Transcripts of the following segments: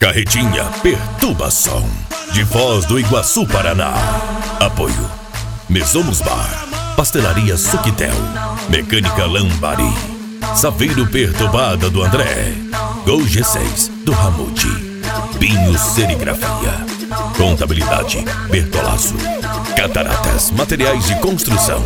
Carretinha Perturbação, de Foz do Iguaçu, Paraná. Apoio Mesomos Bar, Pastelaria Suquitel, Mecânica Lambari, Saveiro Perturbada do André, Gol G6 do Ramute, Binho Serigrafia, Contabilidade Bertolazo, Cataratas Materiais de Construção.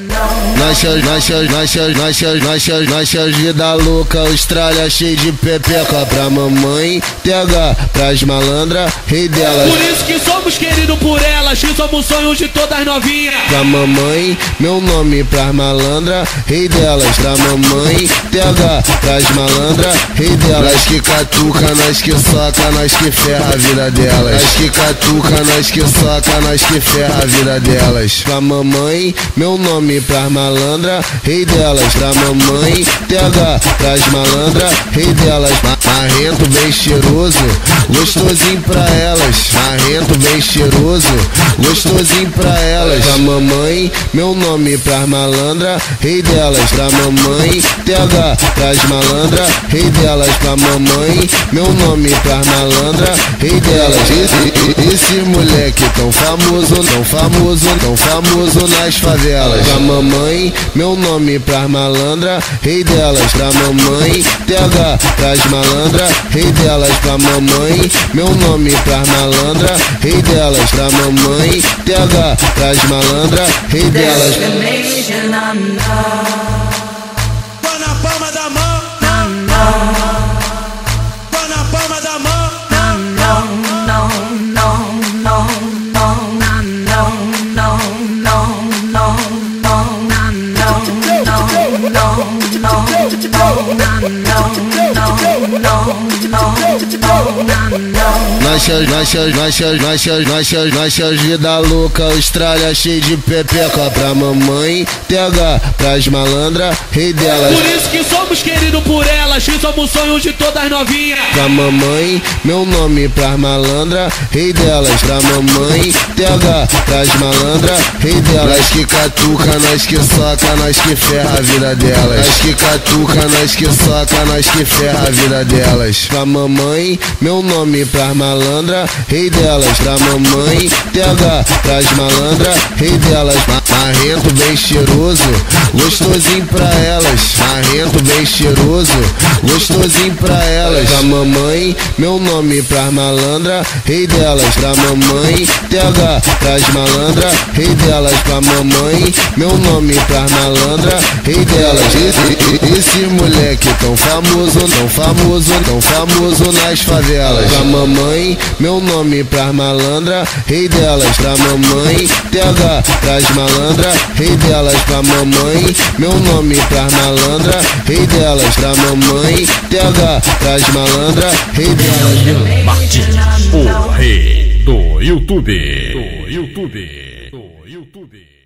Nós vida louca, Austrália cheio de pepeca pra mamãe, TH pras malandra, rei delas. Por isso que somos queridos por elas, que somos sonhos de todas novinhas. Pra mamãe, meu nome pras malandra, rei delas. Pra mamãe, TH pras malandra, rei delas. Nós que catuca, nós que soca, nós que ferra a vida delas. Nós que catuca, nós que soca, nós que ferra a vida delas. Pra mamãe, meu nome pras malandra, rei delas. Pra mamãe, TH pras malandra, rei delas. Marrento bem cheiroso, gostosinho pra elas. Marrento bem cheiroso, gostosinho pra elas. Pra mamãe, meu nome pras malandra, rei delas. Pra mamãe, TH pras malandra, rei delas. Pra mamãe, meu nome pras malandra, rei delas. Esse moleque tão famoso nas favelas. Pra mamãe, meu nome pras malandra, rei delas. Pra mamãe, TH pras malandra, rei delas. Pra mamãe, meu nome pras malandra, rei delas. Pra mamãe, TH pras malandra, rei delas. Tô na palma da mão, tô na palma da mão. Nós vida louca, Austrália cheio de pepeca pra mamãe, TH pras malandra, rei delas. Por isso que somos queridos por elas, que somos sonhos de todas novinhas. Pra mamãe, meu nome pras malandra, rei delas. Pra mamãe, TH pras malandra, rei delas. Nós que catuca, nós que soca, nós que ferra a vida delas. Nós que catuca, nós que soca, nós que ferra a vida delas. Pra mamãe, meu nome pras malandra, rei delas. Pra mamãe, TH pras malandra, rei delas. Marrento bem cheiroso, gostosinho pra elas. Marrento bem cheiroso, gostosinho pra elas. Pra mamãe, meu nome pras malandra, rei delas. Pra mamãe, TH pras malandra, rei delas. Pra mamãe, meu nome pras malandra, rei delas. Esse moleque tão famoso nas favelas. Pra mamãe, meu nome pras malandra, rei delas. Pra mamãe, TH pras malandra, rei delas. Pra mamãe, meu nome pras malandra, rei delas. Pra mamãe, TH pras malandra, rei delas. Martins, o rei do YouTube.